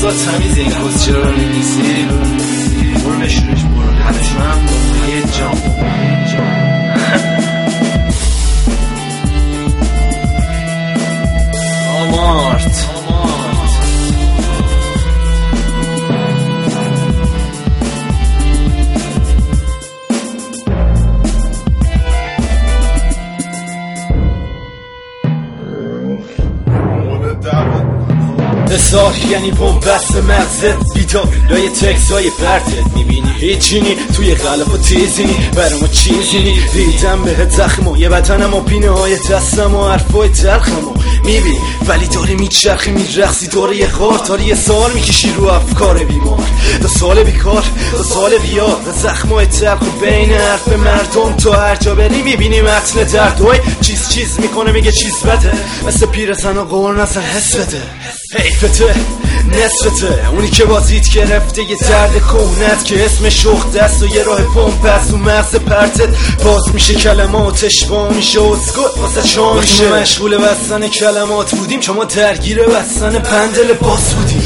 با تمیز این کس چرا رو می‌نویسی برو بشورش برو حتما با یه جام آمارت اصار یعنی بومبست مغزت بیدار لای تکس های پرتت میبینی هیچینی توی غلب و تیزینی برای ما چیزینی ریدم بهت زخم و یه بدنم و پینه های دستم و حرفای تلخم و میبینی ولی داری میچرخی میرخصی داره یه خار تاری یه سال میکشی رو افکار بیمار 2 سال بیکار 2 سال بیار زخمای تلخ و بین حرف مردم تو هر جا بری میبینی متن دردوی چیز میکنه میگه چیز بده مثل پیرزن و قرن اصلا حس بده حیفته نصفته اونی که بازیت گرفته یه درد کهنت که اسم شخ دست و یه راه پمپ از اون مغز پرتت باز میشه کلماتش با میشه اسکت واسه شام میشه مشغول بستن کلمات بودیم شما درگیر بستن پندل باز بودیم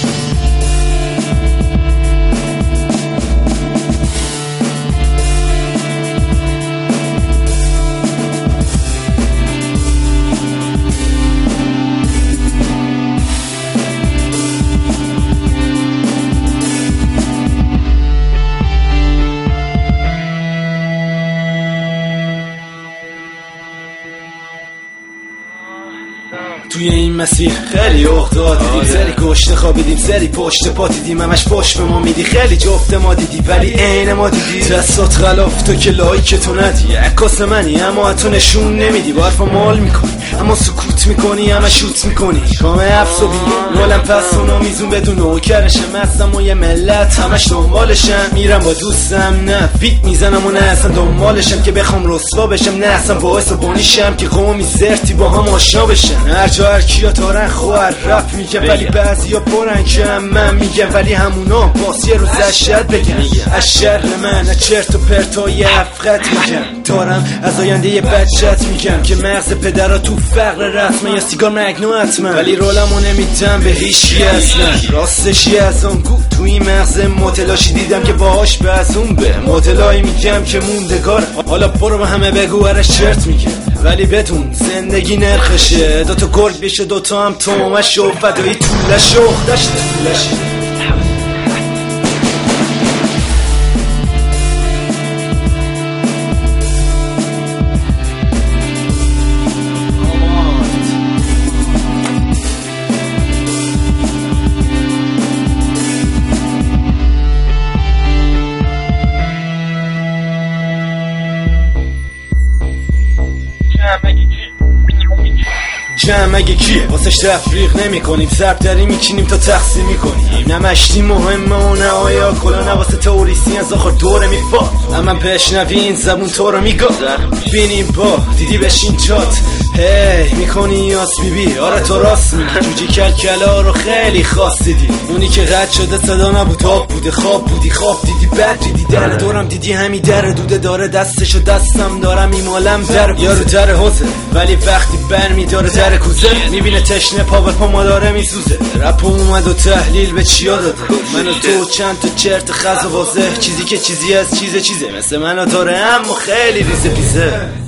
توی این مسیر خیلی اختا دیدیم سری کشته خوابیدیم سری پشت پا دیدیم همش پشت به ما میدی خیلی جفت ما دیدی ولی عین ما دیدی دستات خلاف تو که لایک تو ندی عکاس منی اما تو نشون نمیدی با حرفا مال میکنی اما سکوت میکنی اما شوت میکنی کام حفظ و بی نولم پس اونا میزون بدون نوکرشم هستم و یه ملت همش دنبالشم میرم با دوستم نه بیت میزنم و نه اصلا دنبالشم که بخوام رسوا بشم نه اصلا باعث بانیشم که قومی زرتی با هم آشنا بشن هر کیا دارن خوار رپ میگه ولی بعضیا پرن که من میگم ولی همونا باز یه روز اشد بگم از شر من از چرت و پرتای افقت میگم دارم از آینده یه بچت میگم که مغز پدرها تو فقر رسمه یا سیگار مگنو حتما ولی رولمو نمیدم به هیچی اصلا راستشی از اون گو توی مغز متلاشی دیدم که باهاش بازون به متلایی میگم که موندگار حالا برو به همه بگو هرش چرت میگم ولی بدون زندگی نرخشه دوتا گرگ بشه دوتا هم تومش و فدایی طولش و دشت طولش جمع اگه کیه واسش تفریق نمی کنیم سربدری میکنیم تا تقسیم میکنیم نه مشتی مهمه و نه آیا کلا نه واسه توریستی از آخر دوره میفاد اما بشنوی این زبون تو رو میگه بینیم با دیدی بشین چات هی میکنی یاس بیبی آره تو راست میگی جوجی کلکلا رو خیلی خاص دیدی اونی که رد شده صدا نبود آب بوده خواب بودی خواب دیدی بد دیدی در دورم دیدی همی در دوده داره دستشو دستم دارم ایمالم در یارو در حوزه ولی وقتی بر میداره در کوزه میبینه تشنه پا به پا ما داره میسوزه رپ اومد و تحلیل به چیا داده من و تو چند تا چرت خز و واضح چیزی که چیزی از چیزه مثل منو داره اما خیلی ریزه پیزه